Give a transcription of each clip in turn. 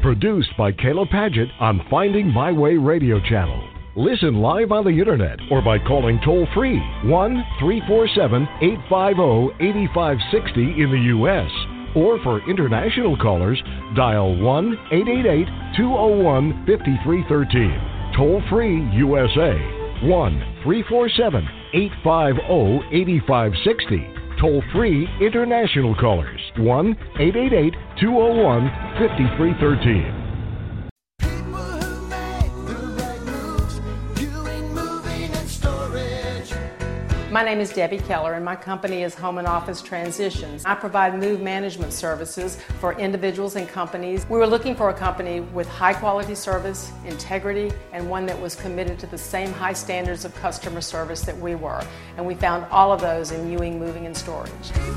Produced by Kayla Padgett on Finding My Way radio channel. Listen live on the internet or by calling toll-free 1-347-850-8560 in the U.S. Or for international callers, dial 1-888-201-5313. Toll-free USA, 1-347-850-8560. Toll-free international callers, 1-888-201-5313. My name is Debbie Keller, and my company is Home and Office Transitions. I provide move management services for individuals and companies. We were looking for a company with high quality service, integrity, and one that was committed to the same high standards of customer service that we were. And we found all of those in Ewing Moving and Storage.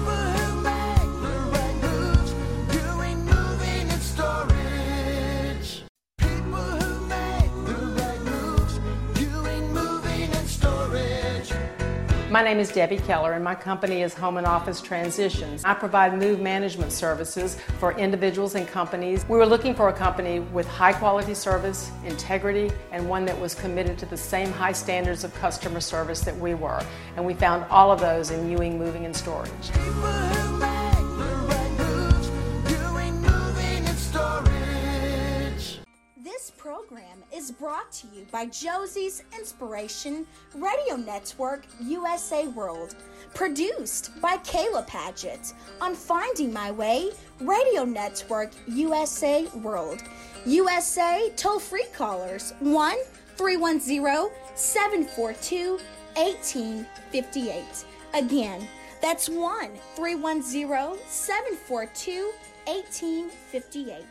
My name is Debbie Keller, and my company is Home and Office Transitions. I provide move management services for individuals and companies. We were looking for a company with high quality service, integrity, and one that was committed to the same high standards of customer service that we were. And we found all of those in Ewing Moving and Storage. This program is brought to you by Josie's Inspiration Radio Network USA World, produced by Kayla Padgett on Finding My Way Radio Network USA World. USA toll-free callers 1-310-742-1858. Again, that's 1-310-742-1858.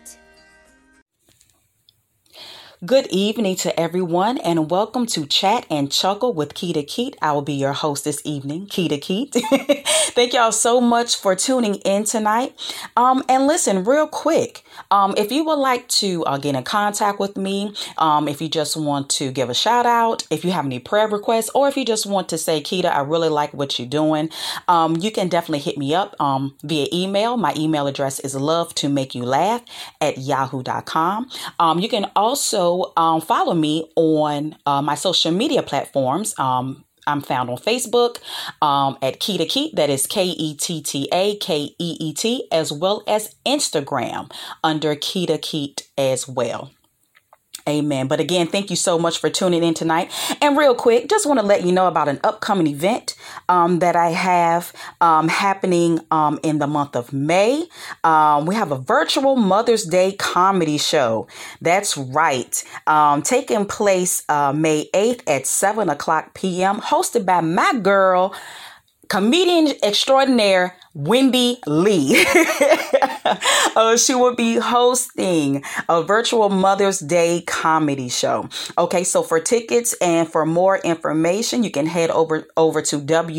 Good evening to everyone, and welcome to Chat and Chuckle with Keita Keat. I will be your host this evening, Keita Keat. Thank y'all so much for tuning in tonight. And listen, real quick, if you would like to get in contact with me, if you just want to give a shout out, if you have any prayer requests, or if you just want to say, Keita, I really like what you're doing, you can definitely hit me up via email. My email address is lovetomakeyoulaugh@yahoo.com. You can also follow me on my social media platforms. I'm found on Facebook at Keita Keat, that is KETTAKEET, as well as Instagram under Keita Keat as well. Amen. But again, thank you so much for tuning in tonight. And real quick, just want to let you know about an upcoming event that I have happening in the month of May. We have a virtual Mother's Day comedy show. That's right. Taking place May 8th at 7:00 p.m. hosted by my girl, comedian extraordinaire, Wendy Lee. She will be hosting a virtual Mother's Day comedy show. Okay, so for tickets and for more information, you can head over to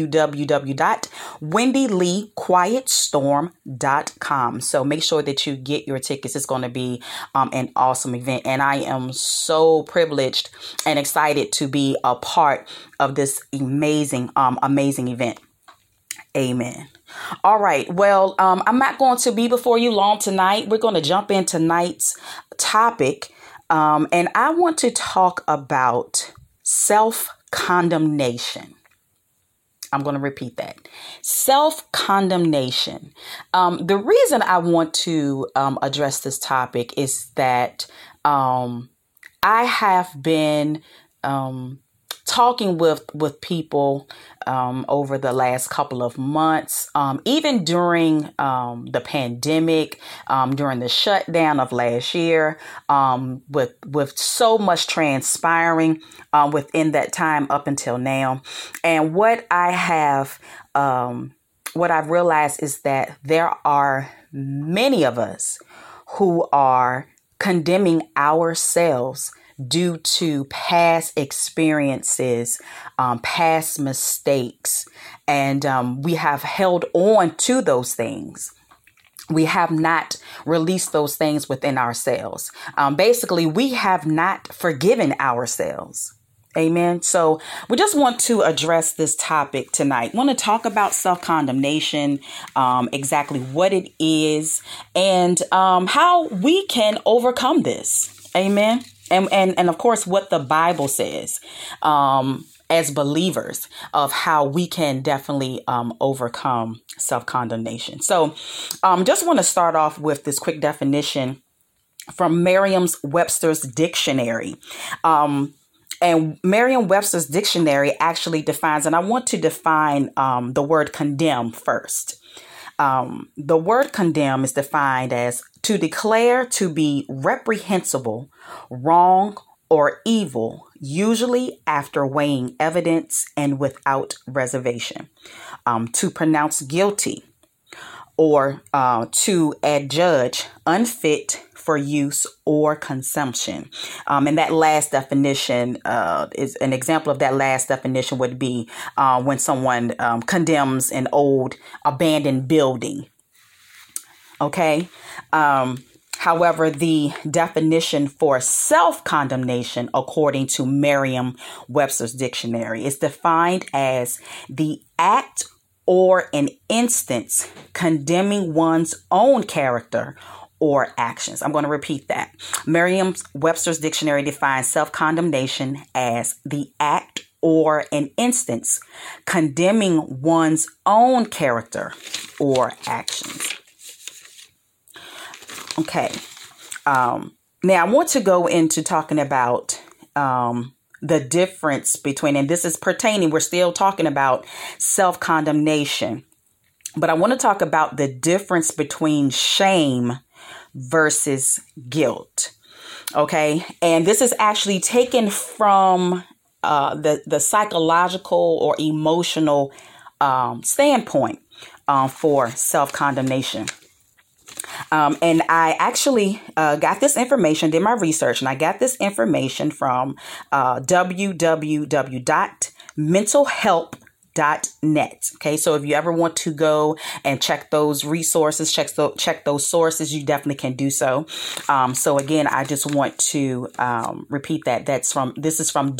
www.wendyleequietstorm.com. So make sure that you get your tickets. It's going to be an awesome event, and I am so privileged and excited to be a part of this amazing event. Amen. All right. Well, I'm not going to be before you long tonight. We're going to jump in tonight's topic. And I want to talk about self-condemnation. I'm going to repeat that. Self-condemnation. The reason I want to address this topic is that I have been talking with people over the last couple of months, even during the pandemic, during the shutdown of last year, with so much transpiring within that time up until now. And what I've realized is that there are many of us who are condemning ourselves due to past experiences, past mistakes, and we have held on to those things. We have not released those things within ourselves. Basically, we have not forgiven ourselves. Amen. So we just want to address this topic tonight. Want to talk about self-condemnation, exactly what it is, and how we can overcome this. Amen. And of course, what the Bible says as believers of how we can definitely overcome self-condemnation. So just want to start off with this quick definition from Merriam-Webster's dictionary. And Merriam-Webster's dictionary actually defines, and I want to define the word condemn first. The word condemn is defined as to declare to be reprehensible, wrong, or evil, usually after weighing evidence and without reservation. To pronounce guilty, or to adjudge unfit for use or consumption. And that last definition is an example of that last definition would be when someone condemns an old abandoned building. Okay. However, the definition for self-condemnation, according to Merriam-Webster's dictionary, is defined as the act or an instance condemning one's own character or actions. I'm going to repeat that. Merriam-Webster's dictionary defines self-condemnation as the act or an instance condemning one's own character or actions. Okay. Now I want to go into talking about the difference between, and this is pertaining, we're still talking about self-condemnation, but I want to talk about the difference between shame versus guilt. Okay. And this is actually taken from the psychological or emotional standpoint for self-condemnation. And I actually got this information, did my research, and I got this information from www.mentalhelp.net. Okay, so if you ever want to go and check those resources, check those sources, you definitely can do so. So again, I just want to repeat that. This is from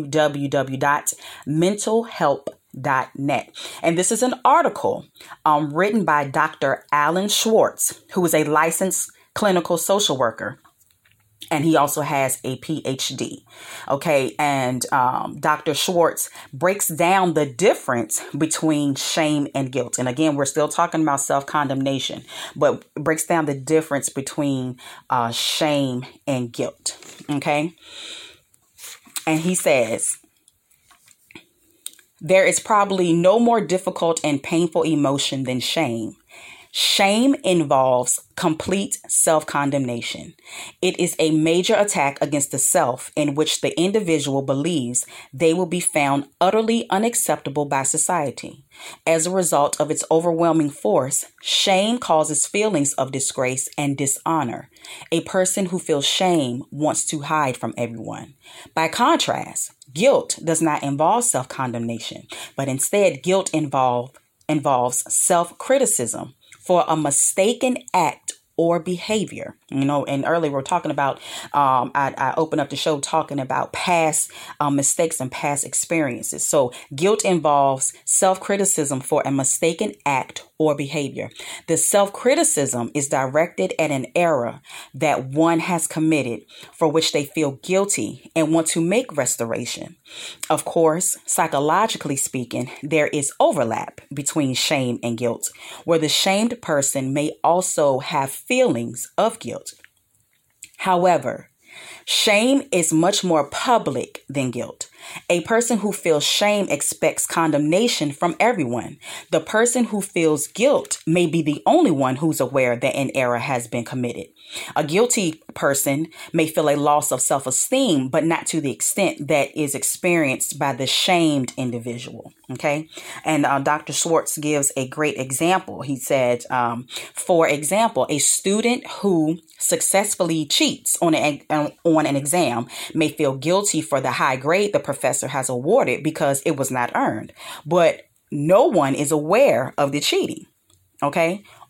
www.mentalhelp.net. And this is an article written by Dr. Alan Schwartz, who is a licensed clinical social worker. And he also has a PhD. Okay. And Dr. Schwartz breaks down the difference between shame and guilt. And again, we're still talking about self-condemnation, but breaks down the difference between shame and guilt. Okay. And he says, there is probably no more difficult and painful emotion than shame. Shame involves complete self-condemnation. It is a major attack against the self in which the individual believes they will be found utterly unacceptable by society. As a result of its overwhelming force, shame causes feelings of disgrace and dishonor. A person who feels shame wants to hide from everyone. By contrast, guilt does not involve self-condemnation, but instead guilt involves self-criticism for a mistaken act or behavior. And earlier we were talking about, I opened up the show talking about past mistakes and past experiences. So guilt involves self-criticism for a mistaken act or behavior. The self-criticism is directed at an error that one has committed for which they feel guilty and want to make restoration. Of course, psychologically speaking, there is overlap between shame and guilt, where the shamed person may also have feelings of guilt. However, shame is much more public than guilt. A person who feels shame expects condemnation from everyone. The person who feels guilt may be the only one who's aware that an error has been committed. A guilty person may feel a loss of self-esteem, but not to the extent that is experienced by the shamed individual. Okay. And Dr. Schwartz gives a great example. He said, for example, a student who successfully cheats on an exam may feel guilty for the high grade the professor has awarded because it was not earned, but no one is aware of the cheating. Okay.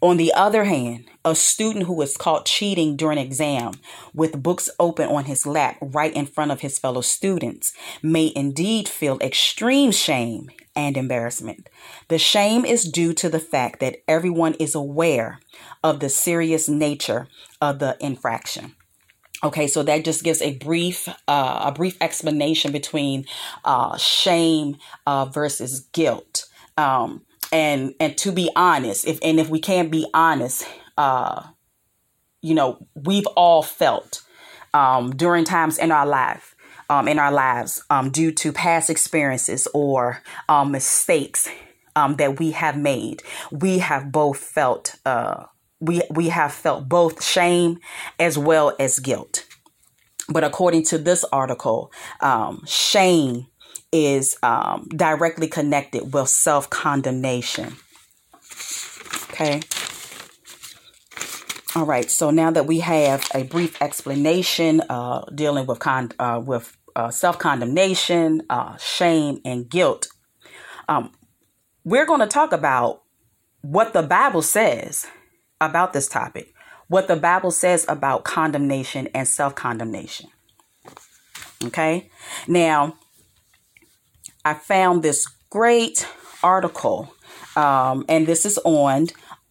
On the other hand, a student who is caught cheating during an exam with books open on his lap right in front of his fellow students may indeed feel extreme shame and embarrassment. The shame is due to the fact that everyone is aware of the serious nature of the infraction. Okay, so that just gives a brief explanation between shame versus guilt. And to be honest, if we can't be honest, we've all felt during times in our lives due to past experiences or mistakes that we have made. We have both felt we have felt both shame as well as guilt. But according to this article, shame is directly connected with self-condemnation. Okay. All right. So now that we have a brief explanation dealing with self-condemnation, shame, and guilt, we're going to talk about what the Bible says about this topic, what the Bible says about condemnation and self-condemnation. Okay. Now, I found this great article, and this is on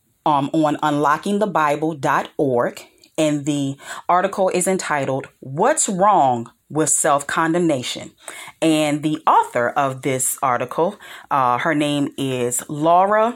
unlockingthebible.org, and the article is entitled, "What's Wrong with Self-Condemnation?" And the author of this article, her name is Laura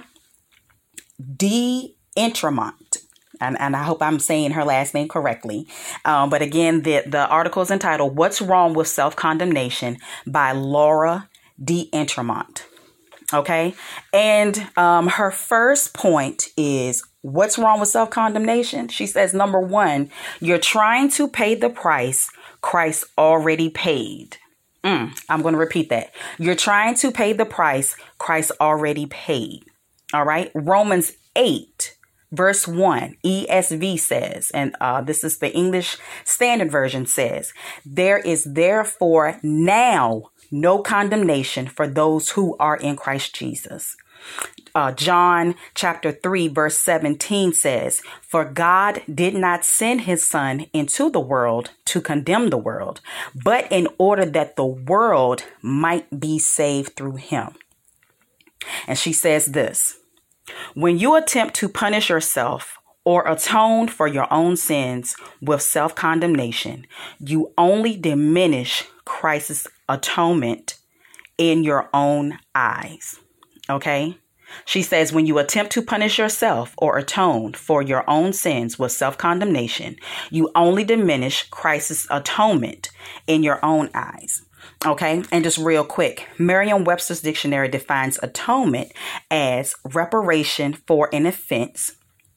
D'Entremont. And I hope I'm saying her last name correctly. But again, the article is entitled, "What's Wrong with Self-Condemnation?" by Laura D'Entremont. Okay. And her first point is, what's wrong with self-condemnation? She says, number one, you're trying to pay the price Christ already paid. I'm going to repeat that. You're trying to pay the price Christ already paid. All right. Romans 8, verse 1, ESV says, and this is the English Standard Version, says, there is therefore now no condemnation for those who are in Christ Jesus. John chapter 3, verse 17 says, for God did not send his son into the world to condemn the world, but in order that the world might be saved through him. And she says this, when you attempt to punish yourself or atone for your own sins with self-condemnation, you only diminish Christ's atonement in your own eyes. Okay? She says, when you attempt to punish yourself or atone for your own sins with self-condemnation, you only diminish Christ's atonement in your own eyes. Okay? And just real quick, Merriam-Webster's dictionary defines atonement as reparation for an offense,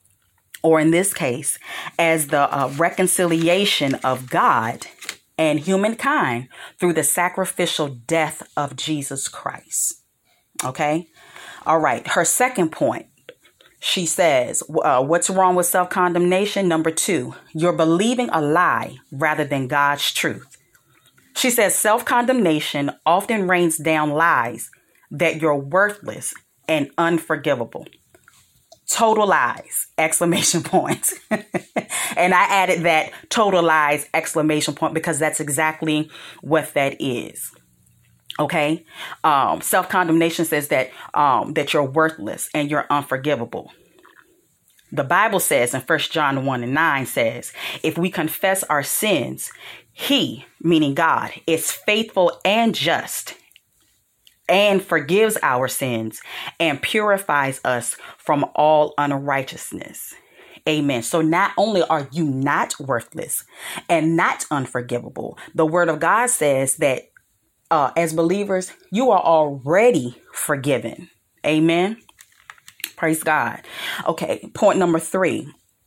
or in this case, as the reconciliation of God and humankind through the sacrificial death of Jesus Christ. Okay? All right. Her second point, she says, what's wrong with self-condemnation? Number 2, you're believing a lie rather than God's truth. She says self-condemnation often rains down lies that you're worthless and unforgivable. Total lies, exclamation point. And I added that total lies, exclamation point, because that's exactly what that is. Okay. Self-condemnation says that you're worthless and you're unforgivable. The Bible says in 1 John 1:9 says, if we confess our sins, he, meaning God, is faithful and just and forgives our sins and purifies us from all unrighteousness. Amen. So not only are you not worthless and not unforgivable, the word of God says that as believers, you are already forgiven. Amen. Praise God. Okay. Point number 3.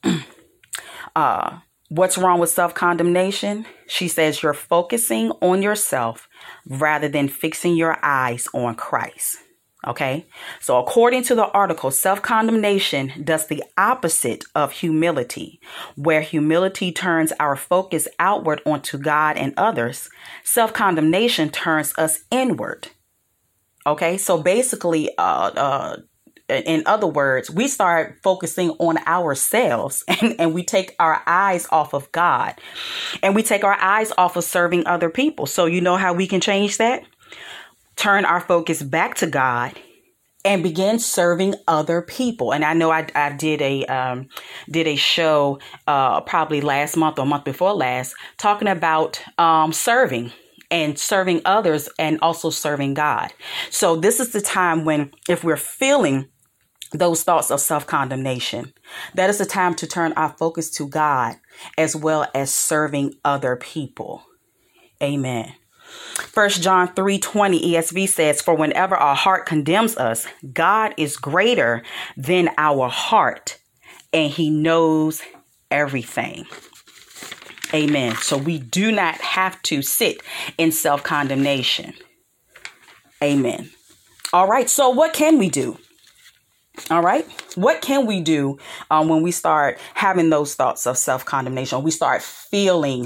What's wrong with self-condemnation? She says you're focusing on yourself rather than fixing your eyes on Christ. Okay. So according to the article, self-condemnation does the opposite of humility. Where humility turns our focus outward onto God and others, self-condemnation turns us inward. Okay. So basically, in other words, we start focusing on ourselves and we take our eyes off of God and we take our eyes off of serving other people. So you know how we can change that? Turn our focus back to God and begin serving other people. And I know I did a show probably last month or month before last talking about serving and serving others and also serving God. So this is the time when, if we're feeling those thoughts of self-condemnation, that is the time to turn our focus to God as well as serving other people. Amen. 1 John 3:20 ESV says, "For whenever our heart condemns us, God is greater than our heart, and he knows everything." Amen. So we do not have to sit in self-condemnation. Amen. All right. So what can we do? All right. What can we do when we start having those thoughts of self-condemnation? We start feeling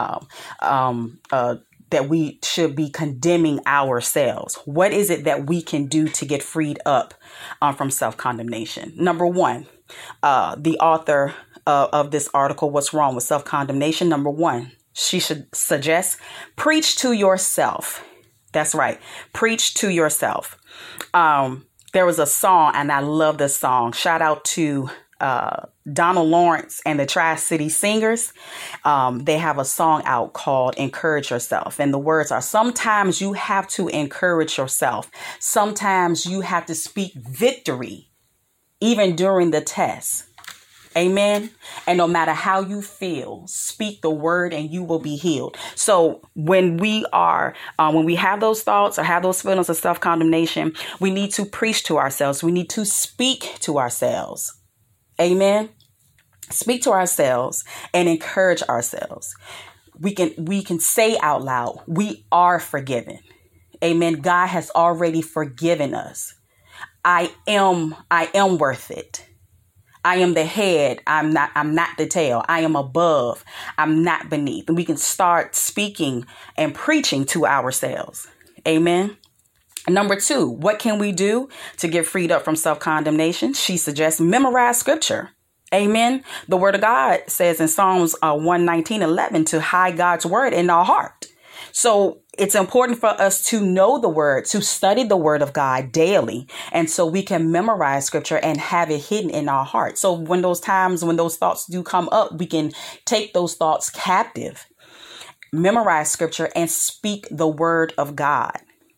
that we should be condemning ourselves. What is it that we can do to get freed up from self-condemnation? Number one, the author of this article, What's Wrong with Self-Condemnation? Number one, she should suggest preach to yourself. That's right. Preach to yourself. There was a song, and I love this song. Shout out to Donald Lawrence and the Tri-City Singers. They have a song out called Encourage Yourself. And the words are, sometimes you have to encourage yourself. Sometimes you have to speak victory, even during the test. Amen. And no matter how you feel, speak the word and you will be healed. So when we have those thoughts or have those feelings of self-condemnation, we need to preach to ourselves. We need to speak to ourselves. Amen. Speak to ourselves and encourage ourselves. We can say out loud, we are forgiven. Amen. God has already forgiven us. I am worth it. I am the head. I'm not the tail. I am above. I'm not beneath. And we can start speaking and preaching to ourselves. Amen. Number two, what can we do to get freed up from self-condemnation? She suggests memorize scripture. Amen. The word of God says in Psalms 119:11 to hide God's word in our heart. So it's important for us to know the word, to study the word of God daily. And so we can memorize scripture and have it hidden in our heart. So when those thoughts do come up, we can take those thoughts captive, memorize scripture and speak the word of God.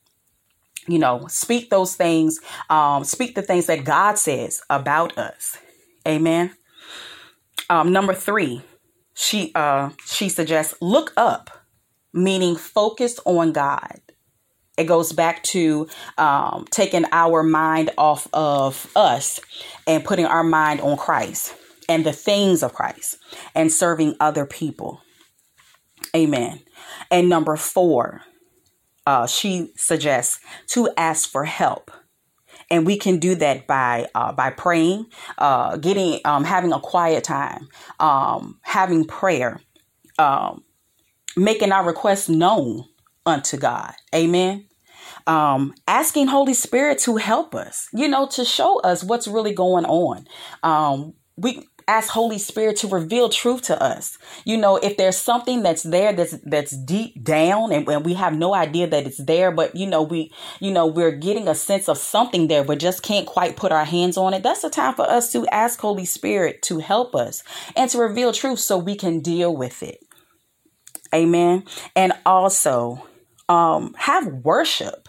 Speak those things, speak the things that God says about us. Amen. Number three, she suggests look up, meaning focus on God. It goes back to taking our mind off of us and putting our mind on Christ and the things of Christ and serving other people. Amen. And number four, she suggests to ask for help. And we can do that by praying, having a quiet time, having prayer, making our requests known unto God. Amen. Asking Holy Spirit to help us, to show us what's really going on. We ask Holy Spirit to reveal truth to us. If there's something that's there, that's deep down and we have no idea that it's there, but we're getting a sense of something there, but just can't quite put our hands on it. That's the time for us to ask Holy Spirit to help us and to reveal truth so we can deal with it. Amen. And also, have worship,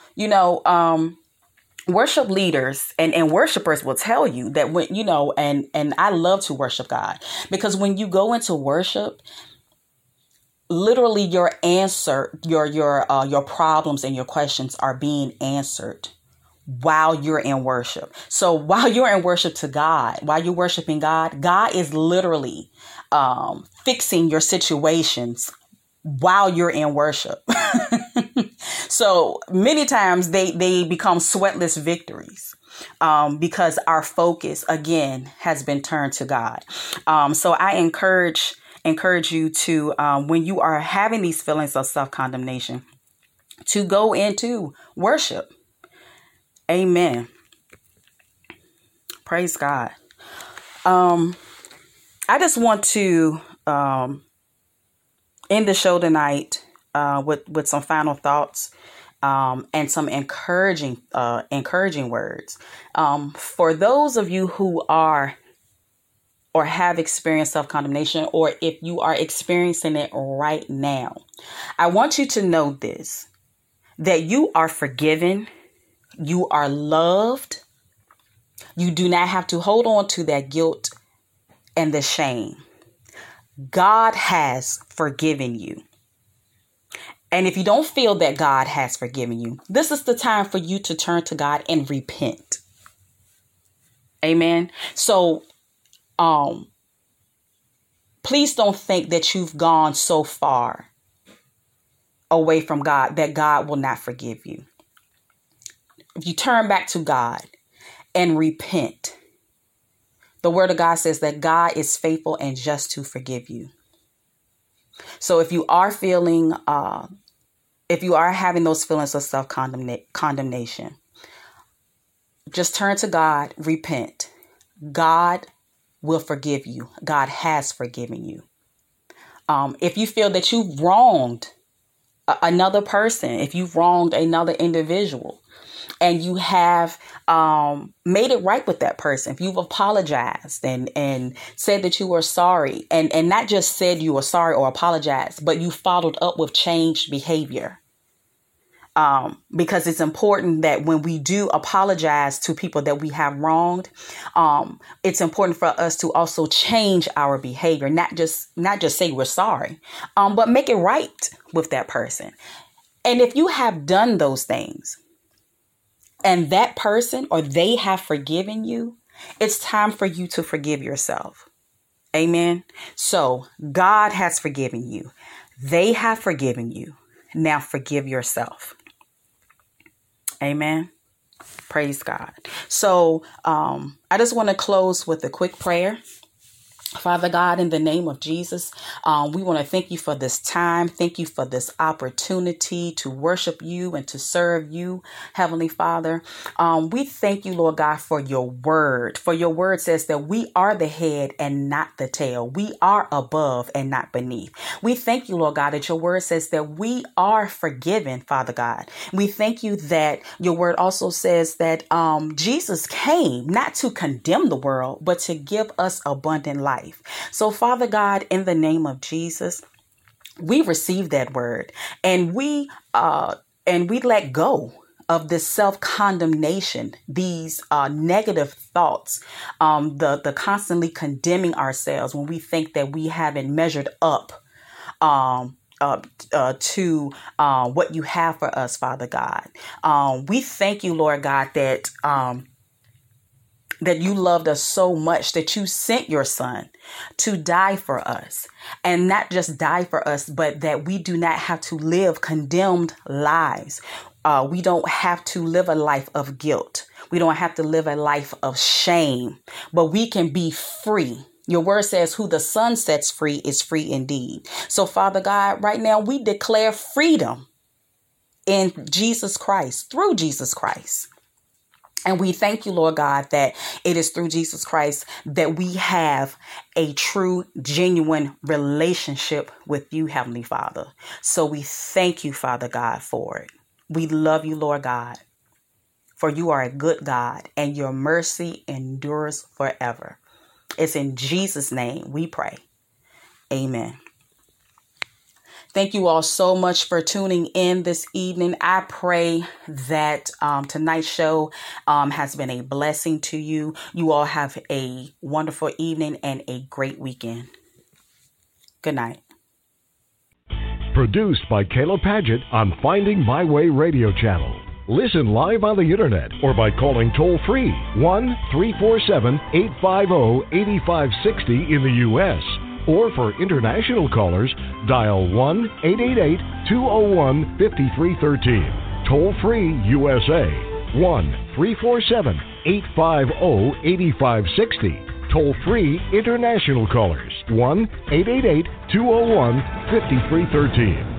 worship leaders and worshipers will tell you that when, and I love to worship God because when you go into worship, literally your answer, your problems and your questions are being answered while you're in worship. So while you're in worship to God, while you're worshiping God, God is literally fixing your situations while you're in worship. So many times they become sweatless victories because our focus, again, has been turned to God. So I encourage you to, when you are having these feelings of self-condemnation, to go into worship. Amen. Praise God. I just want to end the show tonight with some final thoughts and some encouraging words. For those of you who are or have experienced self-condemnation, or if you are experiencing it right now, I want you to know this, that you are forgiven, you are loved. You do not have to hold on to that guilt and the shame. God has forgiven you. And if you don't feel that God has forgiven you, this is the time for you to turn to God and repent. Amen. So, please don't think that you've gone so far away from God that God will not forgive you. If you turn back to God and repent, the word of God says that God is faithful and just to forgive you. So if you are feeling, if you are having those feelings of self-condemnation, just turn to God, repent. God will forgive you. God has forgiven you. If you feel that you've wronged another person, if you've wronged another individual, and you have made it right with that person, if you've apologized and said that you were sorry, and not just said you were sorry or apologized, but you followed up with changed behavior. Because it's important that when we do apologize to people that we have wronged, it's important for us to also change our behavior, not just say we're sorry, but make it right with that person. And if you have done those things and that person or they have forgiven you, it's time for you to forgive yourself. Amen. So God has forgiven you. They have forgiven you. Now forgive yourself. Amen. Praise God. So I just want to close with a quick prayer. Father God, in the name of Jesus, we want to thank you for this time. Thank you for this opportunity to worship you and to serve you, Heavenly Father. We thank you, Lord God, for your word. For your word says that we are the head and not the tail. We are above and not beneath. We thank you, Lord God, that your word says that we are forgiven, Father God. We thank you that your word also says that Jesus came not to condemn the world, but to give us abundant life. So, Father God, in the name of Jesus, we receive that word and we let go of this self-condemnation, these negative thoughts, the constantly condemning ourselves when we think that we haven't measured up to what you have for us, Father God. We thank you, Lord God, that you loved us so much that you sent your son to die for us, and not just die for us, but that we do not have to live condemned lives. We don't have to live a life of guilt. We don't have to live a life of shame, but we can be free. Your word says who the Son sets free is free indeed. So, Father God, right now we declare freedom in Jesus Christ, through Jesus Christ. And we thank you, Lord God, that it is through Jesus Christ that we have a true, genuine relationship with you, Heavenly Father. So we thank you, Father God, for it. We love you, Lord God, for you are a good God and your mercy endures forever. It's in Jesus' name we pray. Amen. Thank you all so much for tuning in this evening. I pray that tonight's show has been a blessing to you. You all have a wonderful evening and a great weekend. Good night. Produced by Kayla Padgett on Finding My Way Radio Channel. Listen live on the internet or by calling toll-free 1-347-850-8560 in the U.S., or for international callers, dial 1-888-201-5313. Toll free USA, 1-347-850-8560. Toll free international callers, 1-888-201-5313.